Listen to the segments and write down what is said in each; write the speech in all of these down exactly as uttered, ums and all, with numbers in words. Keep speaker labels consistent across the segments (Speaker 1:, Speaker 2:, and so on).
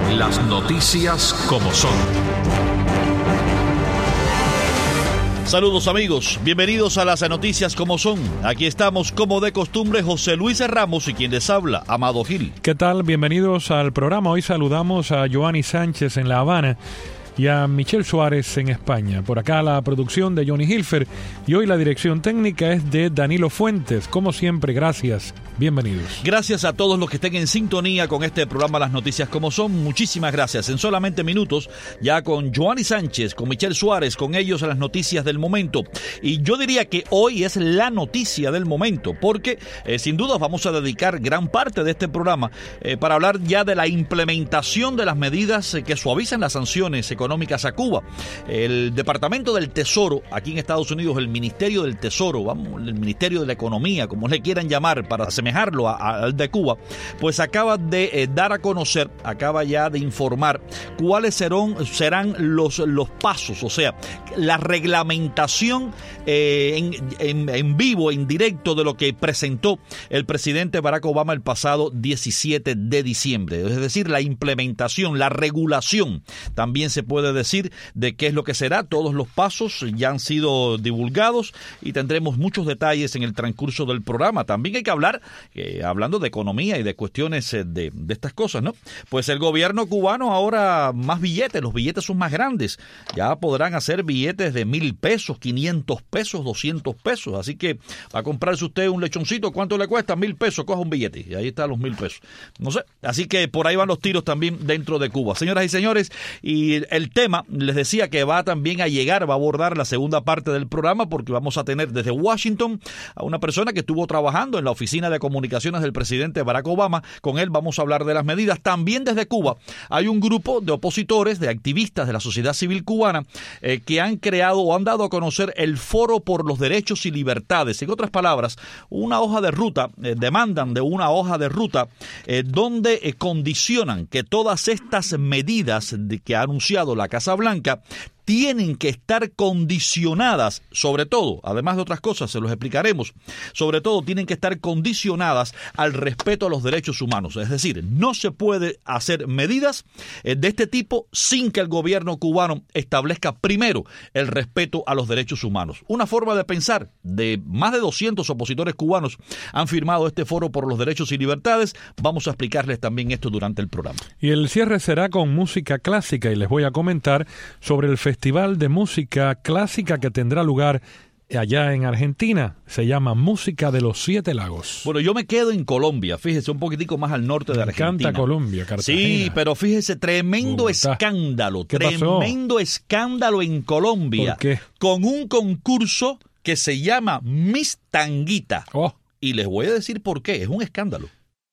Speaker 1: Las noticias como son.
Speaker 2: Saludos amigos, bienvenidos a las noticias como son. Aquí estamos como de costumbre José Luis Ramos y quien les habla, Amado Gil.
Speaker 3: ¿Qué tal? Bienvenidos al programa. Hoy saludamos a Joanny Sánchez en La Habana y a Michelle Suárez en España. Por acá la producción de Johnny Hilfer y hoy la dirección técnica es de Danilo Fuentes. Como siempre, gracias. Bienvenidos.
Speaker 2: Gracias a todos los que estén en sintonía con este programa Las Noticias Como Son. Muchísimas gracias. En solamente minutos, ya con Joanny Sánchez, con Michelle Suárez, con ellos las noticias del momento. Y yo diría que hoy es la noticia del momento, porque eh, sin duda vamos a dedicar gran parte de este programa eh, para hablar ya de la implementación de las medidas eh, que suavizan las sanciones económicas a Cuba. El Departamento del Tesoro, aquí en Estados Unidos, el Ministerio del Tesoro, vamos, el Ministerio de la Economía, como le quieran llamar, para asemejarlo al de Cuba, pues acaba de eh, dar a conocer, acaba ya de informar cuáles serán, serán los, los pasos, o sea, la reglamentación eh, en, en, en vivo, en directo de lo que presentó el presidente Barack Obama el pasado diecisiete de diciembre. Es decir, la implementación, la regulación, también se puede decir de qué es lo que será. Todos los pasos ya han sido divulgados y tendremos muchos detalles en el transcurso del programa. También hay que hablar Eh, hablando de economía y de cuestiones eh, de, de estas cosas, ¿no? Pues el gobierno cubano ahora más billetes, los billetes son más grandes, ya podrán hacer billetes de mil pesos, quinientos pesos, doscientos pesos, así que va a comprarse usted un lechoncito, ¿cuánto le cuesta? Mil pesos, coja un billete y ahí están los mil pesos, no sé, así que por ahí van los tiros también dentro de Cuba. Señoras y señores, y el tema, les decía que va también a llegar, va a abordar la segunda parte del programa porque vamos a tener desde Washington a una persona que estuvo trabajando en la oficina de comunicaciones del presidente Barack Obama. Con él vamos a hablar de las medidas. También desde Cuba hay un grupo de opositores, de activistas de la sociedad civil cubana eh, que han creado o han dado a conocer el Foro por los Derechos y Libertades. En otras palabras, una hoja de ruta, eh, demandan de una hoja de ruta eh, donde eh, condicionan que todas estas medidas de que ha anunciado la Casa Blanca tienen que estar condicionadas, sobre todo, además de otras cosas, se los explicaremos, sobre todo tienen que estar condicionadas al respeto a los derechos humanos. Es decir, no se puede hacer medidas de este tipo sin que el gobierno cubano establezca primero el respeto a los derechos humanos. Una forma de pensar de más de doscientos opositores cubanos han firmado este Foro por los Derechos y Libertades. Vamos a explicarles también esto durante el programa.
Speaker 3: Y el cierre será con música clásica y les voy a comentar sobre el festival Festival de Música Clásica que tendrá lugar allá en Argentina. Se llama Música de los Siete Lagos.
Speaker 2: Bueno, yo me quedo en Colombia, fíjese, un poquitico más al norte de
Speaker 3: me
Speaker 2: Argentina.
Speaker 3: Me encanta Colombia, Cartagena.
Speaker 2: Sí, pero fíjese, tremendo Bogotá. escándalo,
Speaker 3: ¿Qué
Speaker 2: tremendo
Speaker 3: pasó?
Speaker 2: escándalo en Colombia.
Speaker 3: ¿Por qué?
Speaker 2: Con un concurso que se llama Miss Tanguita.
Speaker 3: Oh.
Speaker 2: Y les voy a decir por qué, es un escándalo.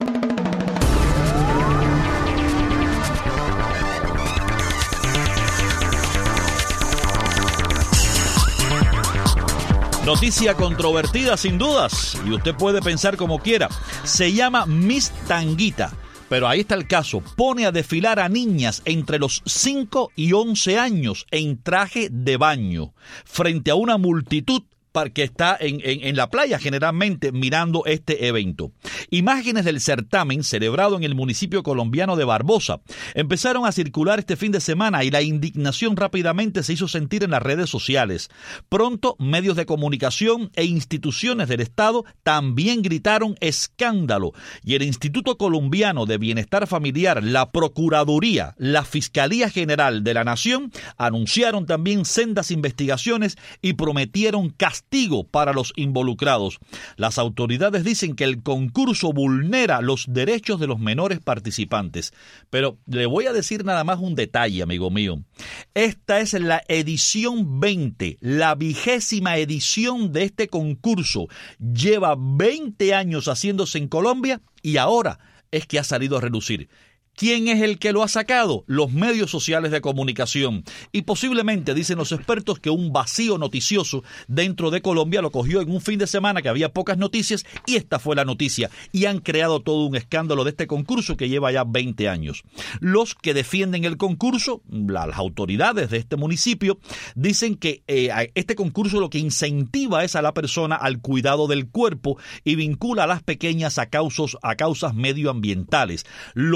Speaker 2: Noticia controvertida sin dudas, y usted puede pensar como quiera. Se llama Miss Tanguita, pero ahí está el caso. Pone a desfilar a niñas entre los cinco y once años en traje de baño, frente a una multitud que está en, en, en la playa generalmente mirando este evento. Imágenes del certamen celebrado en el municipio colombiano de Barbosa empezaron a circular este fin de semana y la indignación rápidamente se hizo sentir en las redes sociales. Pronto, medios de comunicación e instituciones del Estado también gritaron escándalo y el Instituto Colombiano de Bienestar Familiar, la Procuraduría, la Fiscalía General de la Nación anunciaron también sendas investigaciones y prometieron castigo para los involucrados. Las autoridades dicen que el concurso vulnera los derechos de los menores participantes. Pero le voy a decir nada más un detalle, amigo mío. Esta es la edición veinte, la vigésima edición de este concurso. Lleva veinte años haciéndose en Colombia y ahora es que ha salido a relucir. ¿Quién es el que lo ha sacado? Los medios sociales de comunicación. Y posiblemente, dicen los expertos, que un vacío noticioso dentro de Colombia lo cogió en un fin de semana que había pocas noticias y esta fue la noticia. Y han creado todo un escándalo de este concurso que lleva ya veinte años. Los que defienden el concurso, las autoridades de este municipio, dicen que eh, este concurso lo que incentiva es a la persona al cuidado del cuerpo y vincula a las pequeñas a, causos, a causas medioambientales. Los que critican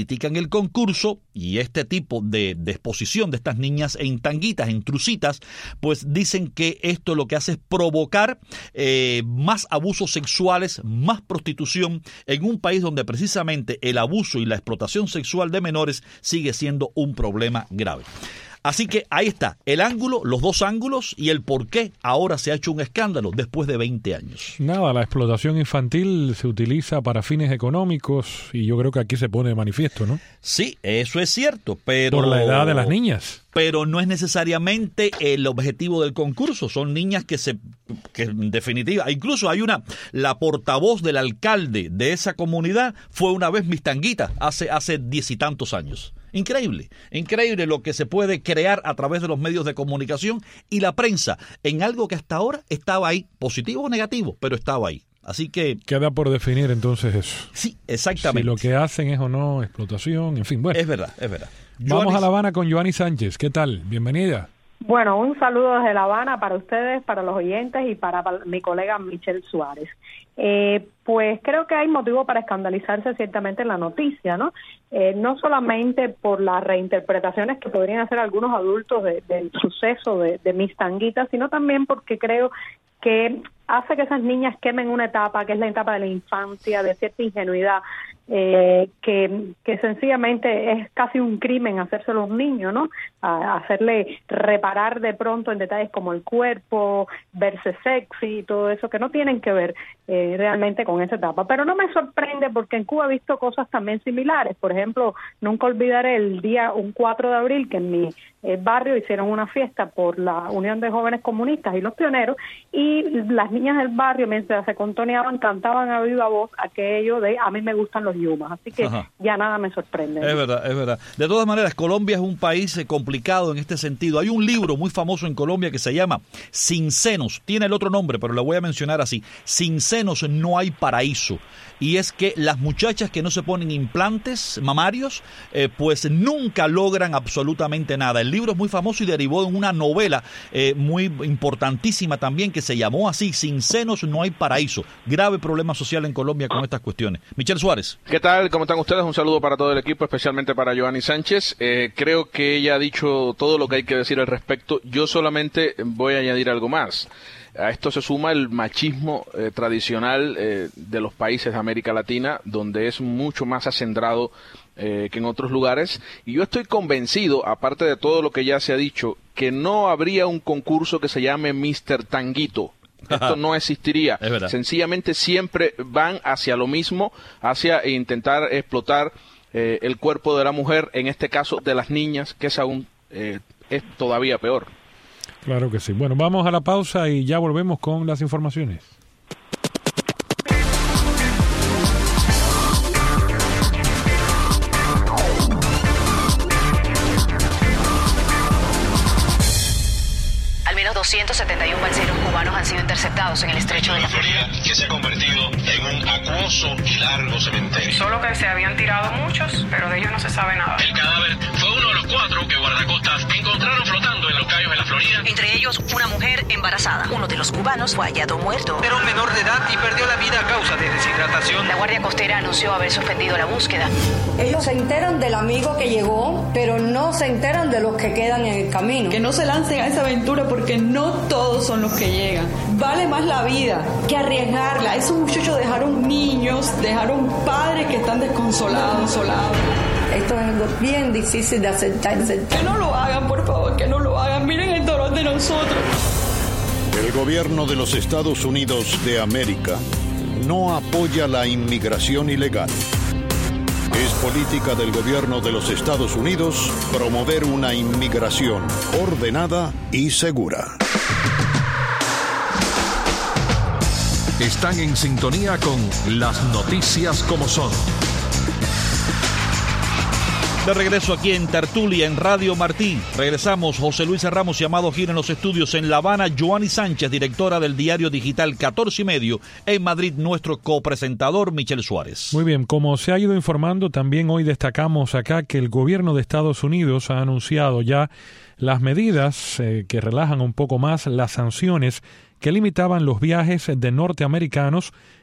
Speaker 2: critican el concurso y este tipo de, de exposición de estas niñas en tanguitas, en trucitas, pues dicen que esto lo que hace es provocar eh, más abusos sexuales, más prostitución en un país donde precisamente el abuso y la explotación sexual de menores sigue siendo un problema grave. Así que ahí está, el ángulo, los dos ángulos y el por qué ahora se ha hecho un escándalo después de veinte años.
Speaker 3: Nada, la explotación infantil se utiliza para fines económicos y yo creo que aquí se pone de manifiesto, ¿no?
Speaker 2: Sí, eso es cierto, pero...
Speaker 3: Por la edad de las niñas.
Speaker 2: Pero no es necesariamente el objetivo del concurso, son niñas que se, que en definitiva, incluso hay una, la portavoz del alcalde de esa comunidad fue una vez Miss Tanguita, hace, hace diez y tantos años. Increíble, increíble lo que se puede crear a través de los medios de comunicación y la prensa en algo que hasta ahora estaba ahí, positivo o negativo, pero estaba ahí. Así que...
Speaker 3: Queda por definir entonces eso.
Speaker 2: Sí, exactamente.
Speaker 3: Si lo que hacen es o no explotación, en fin, bueno.
Speaker 2: Es verdad, es verdad.
Speaker 3: Vamos
Speaker 2: Joanis...
Speaker 3: a La Habana con Joanny Sánchez. ¿Qué tal? Bienvenida.
Speaker 4: Bueno, un saludo desde La Habana para ustedes, para los oyentes y para, para mi colega Michelle Suárez. Eh, pues creo que hay motivo para escandalizarse ciertamente en la noticia, ¿no? Eh, no solamente por las reinterpretaciones que podrían hacer algunos adultos de, del suceso de, de Miss Tanguita, sino también porque creo que hace que esas niñas quemen una etapa, que es la etapa de la infancia, de cierta ingenuidad, eh, que, que sencillamente es casi un crimen hacérselo a un niño, ¿no? A, a hacerle reparar de pronto en detalles como el cuerpo, verse sexy y todo eso, que no tienen que ver eh, realmente con esa etapa. Pero no me sorprende porque en Cuba he visto cosas también similares. Por ejemplo, nunca olvidaré el día, un cuatro de abril, que en mi eh, barrio hicieron una fiesta por la Unión de Jóvenes Comunistas y los Pioneros, y las niñas del barrio, mientras se contoneaban, cantaban a viva voz aquello de "a mí me gustan los yumas", así que Ajá. ya nada me sorprende.
Speaker 2: Es verdad, es verdad. De todas maneras, Colombia es un país eh, complicado en este sentido. Hay un libro muy famoso en Colombia que se llama Sin senos, tiene el otro nombre, pero lo voy a mencionar así: Sin senos no hay paraíso. Y es que las muchachas que no se ponen implantes mamarios, eh, pues nunca logran absolutamente nada. El libro es muy famoso y derivó en una novela eh, muy importantísima también que se llamó así, Sin senos no hay paraíso. Grave problema social en Colombia con estas cuestiones. Michelle Suárez.
Speaker 5: ¿Qué tal? ¿Cómo están ustedes? Un saludo para todo el equipo, especialmente para Joanny Sánchez. Eh, creo que ella ha dicho todo lo que hay que decir al respecto. Yo solamente voy a añadir algo más. A esto se suma el machismo eh, tradicional eh, de los países de América Latina, donde es mucho más acendrado eh, que en otros lugares. Y yo estoy convencido, aparte de todo lo que ya se ha dicho, que no habría un concurso que se llame mister Tanguito. Esto no existiría. Sencillamente siempre van hacia lo mismo, hacia intentar explotar eh, el cuerpo de la mujer, en este caso de las niñas, que es aún eh, es todavía peor.
Speaker 3: Claro que sí. Bueno, vamos a la pausa y ya volvemos con las informaciones.
Speaker 6: Al menos doscientos setenta y uno balseros cubanos han sido interceptados en el estrecho de la
Speaker 7: Florida, que se ha convertido en un acuoso y largo cementerio.
Speaker 8: Solo que se habían tirado muchos, pero de ellos no se sabe nada.
Speaker 7: El cadáver fue uno de los cuatro que guardacostas encontraron flotando en los cayos de la Florida.
Speaker 6: Entre ellos, una mujer embarazada. Uno de los cubanos fue hallado muerto.
Speaker 9: Era un menor de edad y perdió la vida a causa de deshidratación.
Speaker 6: La Guardia Costera anunció haber suspendido la búsqueda.
Speaker 10: Ellos se enteran del amigo que llegó, pero no se enteran de los que quedan en el camino.
Speaker 11: Que no se lancen a esa aventura porque no todos son los que llegan. Vale más la vida que arriesgarla. Esos muchachos dejaron niños, dejaron padres que están desconsolados, solados.
Speaker 10: Esto es algo bien difícil de aceptar.
Speaker 11: Que no lo hagan, por favor, que no lo hagan. Miren el dolor de nosotros.
Speaker 12: El gobierno de los Estados Unidos de América no apoya la inmigración ilegal. Es política del gobierno de los Estados Unidos promover una inmigración ordenada y segura.
Speaker 1: Están en sintonía con Las Noticias como Son.
Speaker 2: De regreso aquí en Tertulia, en Radio Martí. Regresamos, José Luis Ramos y Amado Gil en los estudios. En La Habana, Joanny Sánchez, directora del diario digital catorce y medio. En Madrid, nuestro copresentador, Michelle Suárez.
Speaker 3: Muy bien, como se ha ido informando, también hoy destacamos acá que el gobierno de Estados Unidos ha anunciado ya las medidas eh, que relajan un poco más las sanciones que limitaban los viajes de norteamericanos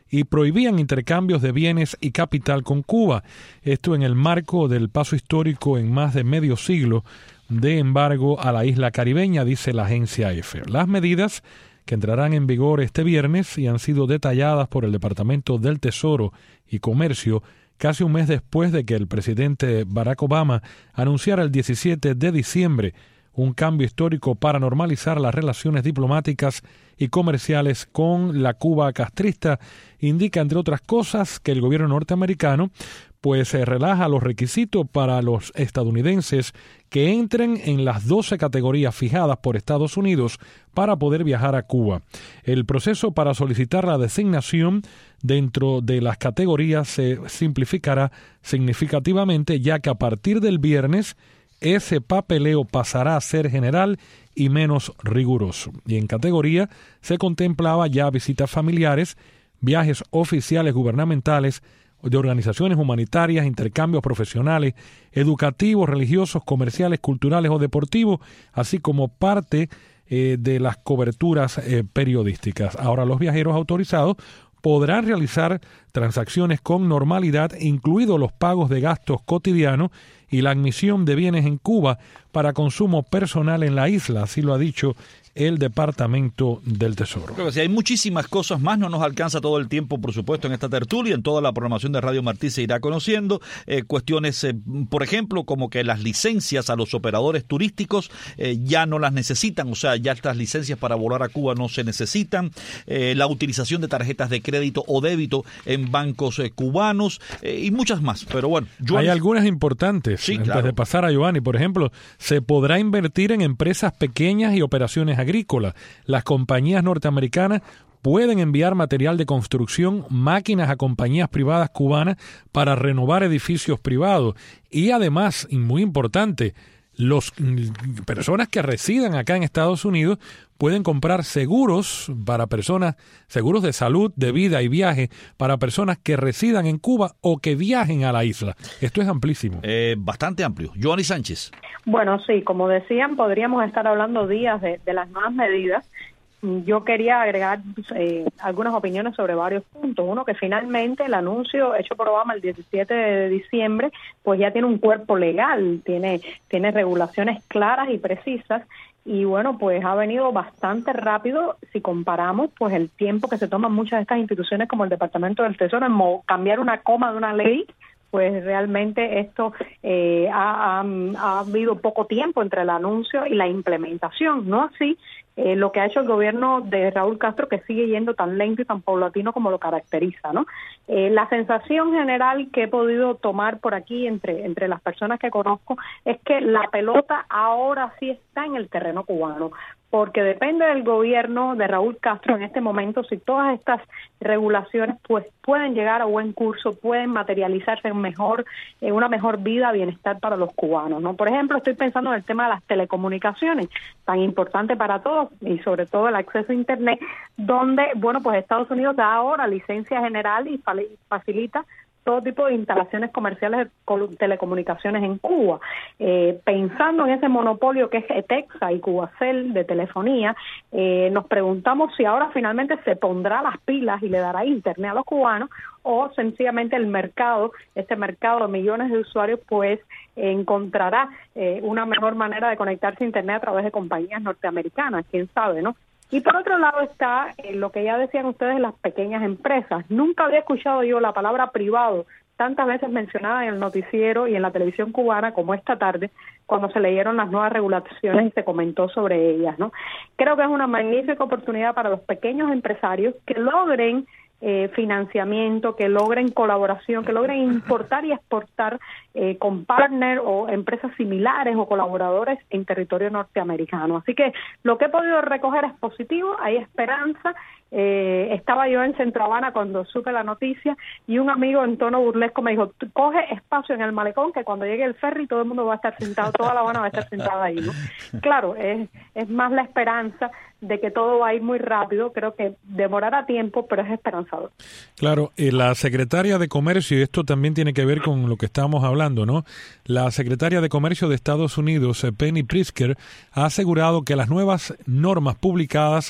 Speaker 3: y prohibían intercambios de bienes y capital con Cuba. Esto en el marco del paso histórico en más de medio siglo de embargo a la isla caribeña, dice la agencia EFE. Las medidas, que entrarán en vigor este viernes y han sido detalladas por el Departamento del Tesoro y Comercio casi un mes después de que el presidente Barack Obama anunciara el diecisiete de diciembre un cambio histórico para normalizar las relaciones diplomáticas y comerciales con la Cuba castrista, indica, entre otras cosas, que el gobierno norteamericano pues se relaja los requisitos para los estadounidenses que entren en las doce categorías fijadas por Estados Unidos para poder viajar a Cuba. El proceso para solicitar la designación dentro de las categorías se simplificará significativamente, ya que a partir del viernes ese papeleo pasará a ser general y menos riguroso. Y en categoría se contemplaba ya visitas familiares, viajes oficiales gubernamentales, de organizaciones humanitarias, intercambios profesionales, educativos, religiosos, comerciales, culturales o deportivos, así como parte eh, de las coberturas eh, periodísticas. Ahora los viajeros autorizados podrán realizar transacciones con normalidad, incluidos los pagos de gastos cotidianos y la admisión de bienes en Cuba para consumo personal en la isla, así lo ha dicho el Departamento del Tesoro.
Speaker 2: Creo que sí, hay muchísimas cosas más, no nos alcanza todo el tiempo, por supuesto, en esta tertulia, en toda la programación de Radio Martí se irá conociendo, eh, cuestiones, eh, por ejemplo, como que las licencias a los operadores turísticos eh, ya no las necesitan, o sea, ya estas licencias para volar a Cuba no se necesitan, eh, la utilización de tarjetas de crédito o débito en bancos eh, cubanos eh, y muchas más, pero bueno.
Speaker 3: Giovanni, hay algunas importantes,
Speaker 2: sí,
Speaker 3: antes
Speaker 2: claro.
Speaker 3: de pasar a Giovanni, por ejemplo, se podrá invertir en empresas pequeñas y operaciones agrícola. Las compañías norteamericanas pueden enviar material de construcción, máquinas a compañías privadas cubanas para renovar edificios privados. Y además, y muy importante, las personas que residan acá en Estados Unidos pueden comprar seguros para personas, seguros de salud, de vida y viaje para personas que residan en Cuba o que viajen a la isla. Esto es amplísimo.
Speaker 2: Eh, bastante amplio. Giovanni Sánchez.
Speaker 4: Bueno, sí, como decían, podríamos estar hablando días de, de las nuevas medidas. Yo quería agregar eh, algunas opiniones sobre varios puntos. Uno, que finalmente el anuncio hecho por Obama el diecisiete de diciembre, pues ya tiene un cuerpo legal, tiene, tiene regulaciones claras y precisas. Y bueno, pues ha venido bastante rápido si comparamos pues el tiempo que se toman muchas de estas instituciones como el Departamento del Tesoro en cambiar una coma de una ley. Pues realmente esto eh, ha, ha, ha habido poco tiempo entre el anuncio y la implementación, no así eh, lo que ha hecho el gobierno de Raúl Castro, que sigue yendo tan lento y tan paulatino como lo caracteriza, ¿no? Eh, la sensación general que he podido tomar por aquí entre, entre las personas que conozco es que la pelota ahora sí está en el terreno cubano, porque depende del gobierno de Raúl Castro en este momento si todas estas regulaciones pues pueden llegar a buen curso, pueden materializarse en mejor en una mejor vida, bienestar para los cubanos, ¿no? Por ejemplo, estoy pensando en el tema de las telecomunicaciones, tan importante para todos y sobre todo el acceso a Internet, donde, bueno, pues Estados Unidos da ahora licencia general y facilita todo tipo de instalaciones comerciales de telecomunicaciones en Cuba. Eh, pensando en ese monopolio que es ETEXA y Cubacel de telefonía, eh, nos preguntamos si ahora finalmente se pondrá las pilas y le dará internet a los cubanos o sencillamente el mercado, este mercado de millones de usuarios, pues eh, encontrará eh, una mejor manera de conectarse a internet a través de compañías norteamericanas, quién sabe, ¿no? Y por otro lado está eh, lo que ya decían ustedes, las pequeñas empresas. Nunca había escuchado yo la palabra privado tantas veces mencionada en el noticiero y en la televisión cubana como esta tarde, cuando se leyeron las nuevas regulaciones y se comentó sobre ellas, ¿no? Creo que es una magnífica oportunidad para los pequeños empresarios que logren Eh, financiamiento, que logren colaboración, que logren importar y exportar eh, con partners o empresas similares o colaboradores en territorio norteamericano. Así que lo que he podido recoger es positivo, hay esperanza. Eh, estaba yo en Centro Habana cuando supe la noticia y un amigo en tono burlesco me dijo, coge espacio en el malecón que cuando llegue el ferry todo el mundo va a estar sentado, toda La Habana va a estar sentada ahí, ¿no? Claro, es, es más la esperanza de que todo va a ir muy rápido, creo que demorará tiempo, pero es esperanzador.
Speaker 3: Claro, eh, la secretaria de Comercio, y esto también tiene que ver con lo que estábamos hablando, ¿no? La secretaria de Comercio de Estados Unidos, Penny Pritzker, ha asegurado que las nuevas normas publicadas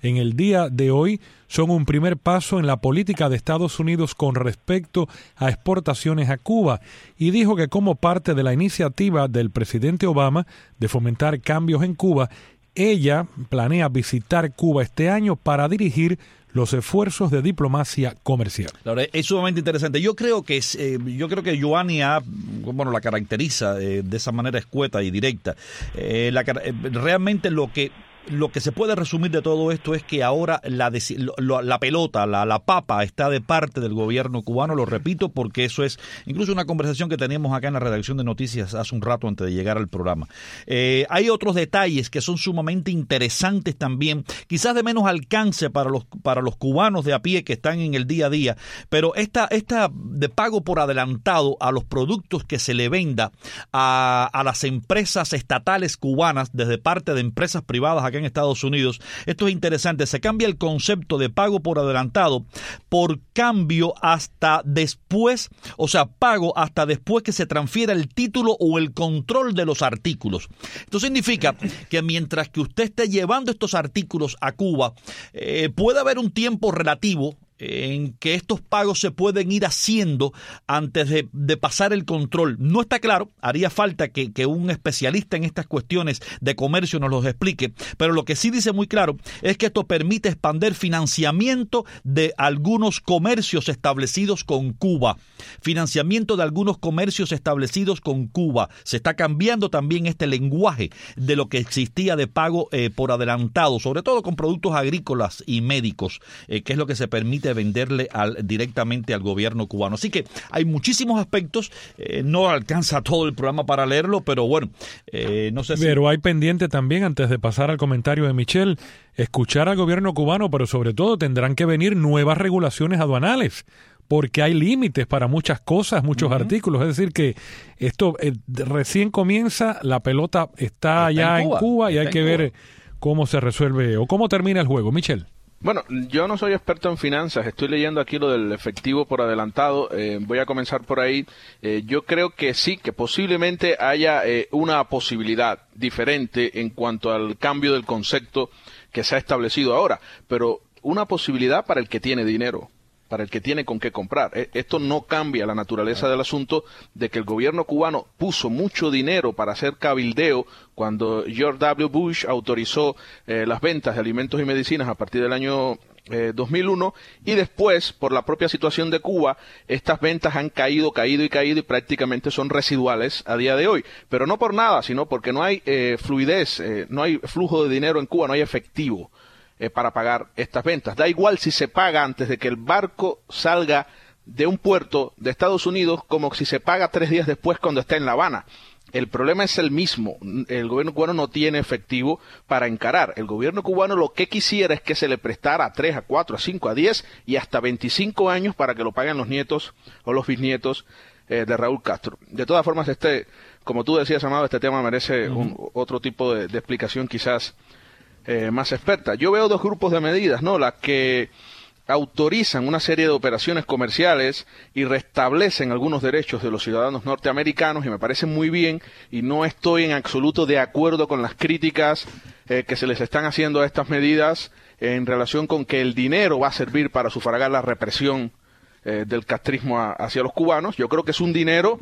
Speaker 3: en el día de hoy son un primer paso en la política de Estados Unidos con respecto a exportaciones a Cuba, y dijo que como parte de la iniciativa del presidente Obama de fomentar cambios en Cuba, ella planea visitar Cuba este año para dirigir los esfuerzos de diplomacia comercial.
Speaker 2: Claro, es sumamente interesante. Yo creo que es, eh, yo creo que Iohannis ha, bueno, la caracteriza eh, de esa manera escueta y directa. Eh, la, eh, realmente lo que Lo que se puede resumir de todo esto es que ahora la, lo, la pelota, la, la papa está de parte del gobierno cubano, lo repito, porque eso es incluso una conversación que teníamos acá en la redacción de noticias hace un rato antes de llegar al programa. Eh, hay otros detalles que son sumamente interesantes también, quizás de menos alcance para los, para los cubanos de a pie que están en el día a día, pero esta, esta de pago por adelantado a los productos que se le venda a, a las empresas estatales cubanas desde parte de empresas privadas en Estados Unidos. Esto es interesante, se cambia el concepto de pago por adelantado por cambio hasta después, o sea, pago hasta después que se transfiera el título o el control de los artículos. Esto significa que mientras que usted esté llevando estos artículos a Cuba, eh, puede haber un tiempo relativo en que estos pagos se pueden ir haciendo antes de, de pasar el control. No está claro, haría falta que, que un especialista en estas cuestiones de comercio nos los explique, pero lo que sí dice muy claro es que esto permite expandir financiamiento de algunos comercios establecidos con Cuba. Financiamiento de algunos comercios establecidos con Cuba. Se está cambiando también este lenguaje de lo que existía de pago eh, por adelantado, sobre todo con productos agrícolas y médicos, eh, que es lo que se permite venderle al, directamente al gobierno cubano. Así que hay muchísimos aspectos, eh, no alcanza todo el programa para leerlo, pero bueno, eh, no sé si...
Speaker 3: Pero hay pendiente también, antes de pasar al comentario de Michelle, escuchar al gobierno cubano, pero sobre todo tendrán que venir nuevas regulaciones aduanales, porque hay límites para muchas cosas, muchos uh-huh. artículos. Es decir, que esto eh, recién comienza, la pelota está, está ya en Cuba, en Cuba y está hay que Cuba. ver cómo se resuelve o cómo termina el juego. Michelle.
Speaker 5: Bueno, yo no soy experto en finanzas, estoy leyendo aquí lo del efectivo por adelantado, eh, voy a comenzar por ahí. Eh, yo creo que sí, que posiblemente haya eh, una posibilidad diferente en cuanto al cambio del concepto que se ha establecido ahora, pero una posibilidad para el que tiene dinero, para el que tiene con qué comprar. Esto no cambia la naturaleza del asunto de que el gobierno cubano puso mucho dinero para hacer cabildeo cuando George W. Bush autorizó eh, las ventas de alimentos y medicinas a partir del año eh, dos mil uno, y después, por la propia situación de Cuba, estas ventas han caído, caído y caído y prácticamente son residuales a día de hoy. Pero no por nada, sino porque no hay eh, fluidez, eh, no hay flujo de dinero en Cuba, no hay efectivo Eh, para pagar estas ventas. Da igual si se paga antes de que el barco salga de un puerto de Estados Unidos como si se paga tres días después cuando está en La Habana. El problema es el mismo. El gobierno cubano no tiene efectivo para encarar. El gobierno cubano lo que quisiera es que se le prestara a tres, a cuatro, a cinco, a diez y hasta veinticinco años para que lo paguen los nietos o los bisnietos eh, de Raúl Castro. De todas formas, este, como tú decías, Amado, este tema merece uh-huh. un, otro tipo de, de explicación quizás Eh, más experta. Yo veo dos grupos de medidas, ¿no? Las que autorizan una serie de operaciones comerciales y restablecen algunos derechos de los ciudadanos norteamericanos, y me parece muy bien, y no estoy en absoluto de acuerdo con las críticas eh, que se les están haciendo a estas medidas en relación con que el dinero va a servir para sufragar la represión eh, del castrismo a, hacia los cubanos. Yo creo que es un dinero,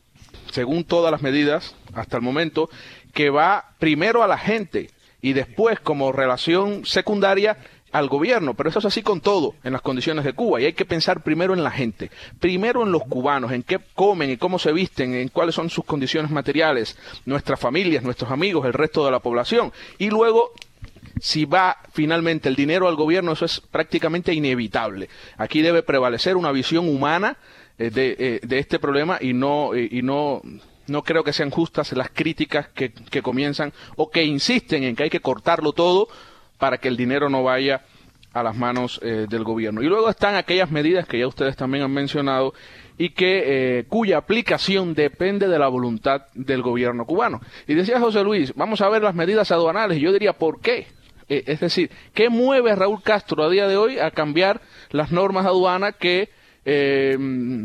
Speaker 5: según todas las medidas hasta el momento, que va primero a la gente y después como relación secundaria al gobierno, pero eso es así con todo en las condiciones de Cuba, y hay que pensar primero en la gente, primero en los cubanos, en qué comen y cómo se visten, en cuáles son sus condiciones materiales, nuestras familias, nuestros amigos, el resto de la población, y luego si va finalmente el dinero al gobierno, eso es prácticamente inevitable. Aquí debe prevalecer una visión humana eh, de, eh, de este problema y no eh, y no No creo que sean justas las críticas que, que comienzan o que insisten en que hay que cortarlo todo para que el dinero no vaya a las manos eh, del gobierno. Y luego están aquellas medidas que ya ustedes también han mencionado y que eh, cuya aplicación depende de la voluntad del gobierno cubano. Y decía José Luis, vamos a ver las medidas aduanales. Y yo diría, ¿por qué? Eh, es decir, ¿qué mueve a Raúl Castro a día de hoy a cambiar las normas de aduana que eh,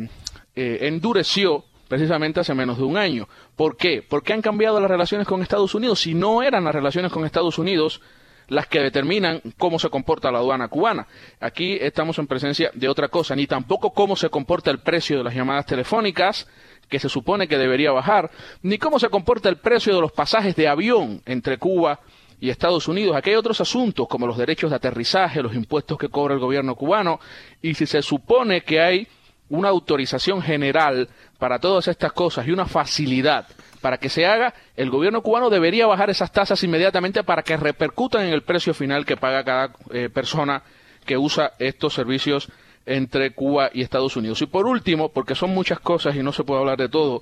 Speaker 5: eh, endureció precisamente hace menos de un año? ¿Por qué? ¿Por qué han cambiado las relaciones con Estados Unidos? Si no eran las relaciones con Estados Unidos las que determinan cómo se comporta la aduana cubana. Aquí estamos en presencia de otra cosa, ni tampoco cómo se comporta el precio de las llamadas telefónicas, que se supone que debería bajar, ni cómo se comporta el precio de los pasajes de avión entre Cuba y Estados Unidos. Aquí hay otros asuntos como los derechos de aterrizaje, los impuestos que cobra el gobierno cubano, y si se supone que hay una autorización general para todas estas cosas y una facilidad para que se haga, el gobierno cubano debería bajar esas tasas inmediatamente para que repercutan en el precio final que paga cada eh, persona que usa estos servicios entre Cuba y Estados Unidos. Y por último, porque son muchas cosas y no se puede hablar de todo,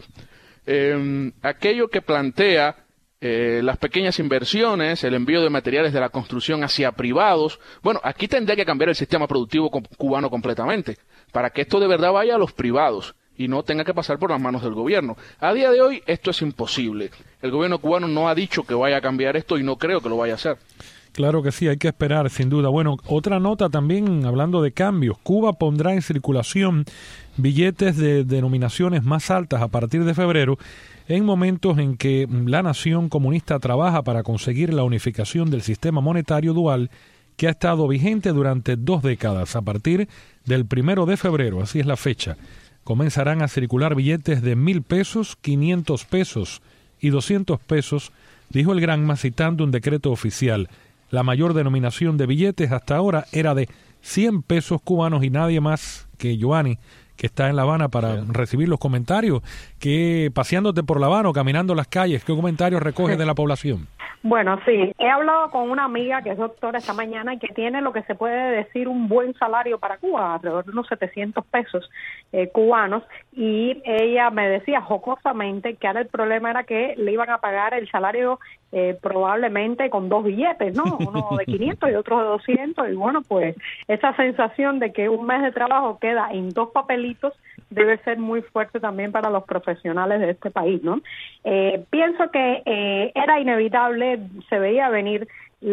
Speaker 5: eh, aquello que plantea eh, las pequeñas inversiones, el envío de materiales de la construcción hacia privados, bueno, aquí tendría que cambiar el sistema productivo cubano completamente, para que esto de verdad vaya a los privados y no tenga que pasar por las manos del gobierno. A día de hoy esto es imposible. El gobierno cubano no ha dicho que vaya a cambiar esto y no creo que lo vaya a hacer.
Speaker 3: Claro que sí, hay que esperar, sin duda. Bueno, otra nota también, hablando de cambios. Cuba pondrá en circulación billetes de denominaciones más altas a partir de febrero, en momentos en que la nación comunista trabaja para conseguir la unificación del sistema monetario dual que ha estado vigente durante dos décadas. A partir del primero de febrero, así es la fecha, comenzarán a circular billetes de mil pesos, quinientos pesos y doscientos pesos, dijo el Granma citando un decreto oficial. La mayor denominación de billetes hasta ahora era de cien pesos cubanos y nadie más que Giovanni, que está en La Habana para sí. recibir los comentarios. Que paseándote por La Habana o caminando las calles, ¿qué comentarios recoges de la población?
Speaker 4: Bueno, sí, he hablado con una amiga que es doctora esta mañana y que tiene lo que se puede decir un buen salario para Cuba, alrededor de unos setecientos pesos eh, cubanos, y ella me decía jocosamente que ahora el problema era que le iban a pagar el salario eh, probablemente con dos billetes, ¿no? Uno de quinientos y otro de doscientos, y bueno, pues esa sensación de que un mes de trabajo queda en dos papelitos debe ser muy fuerte también para los profesionales de este país, ¿no? Eh, pienso que eh, era inevitable, se veía venir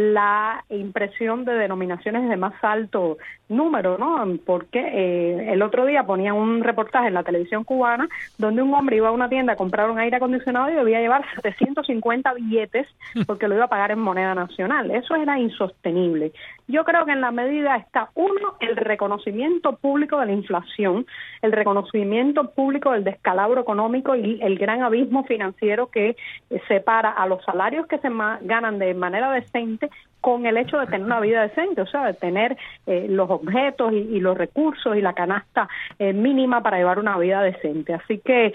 Speaker 4: la impresión de denominaciones de más alto número, ¿no? Porque eh, el otro día ponían un reportaje en la televisión cubana donde un hombre iba a una tienda a comprar un aire acondicionado y debía llevar setecientos cincuenta billetes porque lo iba a pagar en moneda nacional. Eso era insostenible. Yo creo que en la medida está, uno, el reconocimiento público de la inflación, el reconocimiento público del descalabro económico y el gran abismo financiero que eh, separa a los salarios que se ma- ganan de manera decente con el hecho de tener una vida decente, o sea, de tener eh, los objetos y, y los recursos y la canasta eh, mínima para llevar una vida decente. Así que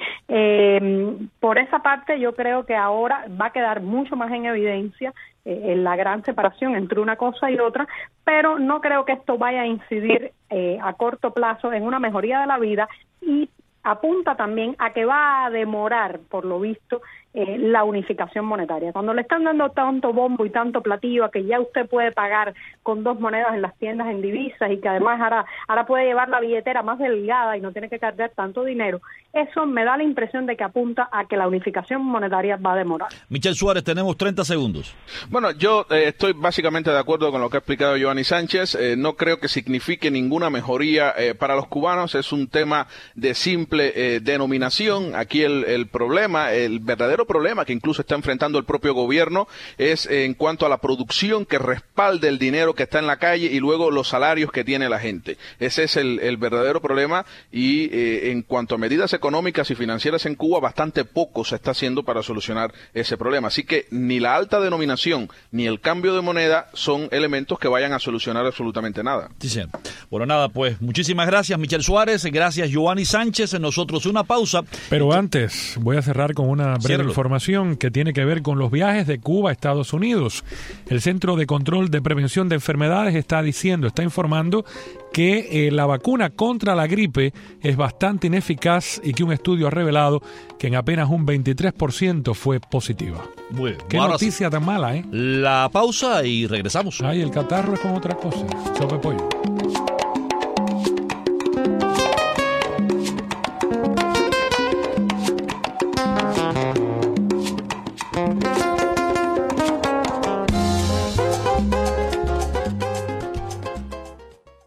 Speaker 4: eh, por esa parte yo creo que ahora va a quedar mucho más en evidencia eh, en la gran separación entre una cosa y otra, pero no creo que esto vaya a incidir eh, a corto plazo en una mejoría de la vida, y apunta también a que va a demorar, por lo visto, eh, la unificación monetaria. Cuando le están dando tanto bombo y tanto platillo a que ya usted puede pagar con dos monedas en las tiendas en divisas y que además ahora, ahora puede llevar la billetera más delgada y no tiene que cargar tanto dinero, eso me da la impresión de que apunta a que la unificación monetaria va a demorar.
Speaker 2: Michel Suárez, tenemos treinta segundos.
Speaker 5: Bueno, yo eh, estoy básicamente de acuerdo con lo que ha explicado Giovanni Sánchez. Eh, no creo que signifique ninguna mejoría eh, para los cubanos. Es un tema de simple eh, denominación. Aquí el, el problema, el verdadero problema que incluso está enfrentando el propio gobierno es eh, en cuanto a la producción que respalde el dinero que está en la calle y luego los salarios que tiene la gente. Ese es el, el verdadero problema, y eh, en cuanto a medidas económicas y financieras en Cuba, bastante poco se está haciendo para solucionar ese problema. Así que ni la alta denominación ni el cambio de moneda son elementos que vayan a solucionar absolutamente nada.
Speaker 2: Sí, sí. Bueno, nada, pues muchísimas gracias, Michel Suárez, gracias, Giovanni Sánchez. Nosotros una pausa.
Speaker 3: Pero antes, voy a cerrar con una breve Ciérralo. información que tiene que ver con los viajes de Cuba a Estados Unidos. El Centro de Control de Prevención de Enfermedades está diciendo, está informando que eh, la vacuna contra la gripe es bastante ineficaz y que un estudio ha revelado que en apenas un veintitrés por ciento fue positiva.
Speaker 2: Bueno,
Speaker 3: qué noticia tan mala, ¿eh?
Speaker 2: La pausa y regresamos.
Speaker 3: Ay, el catarro es como otra cosa. Sopa de pollo.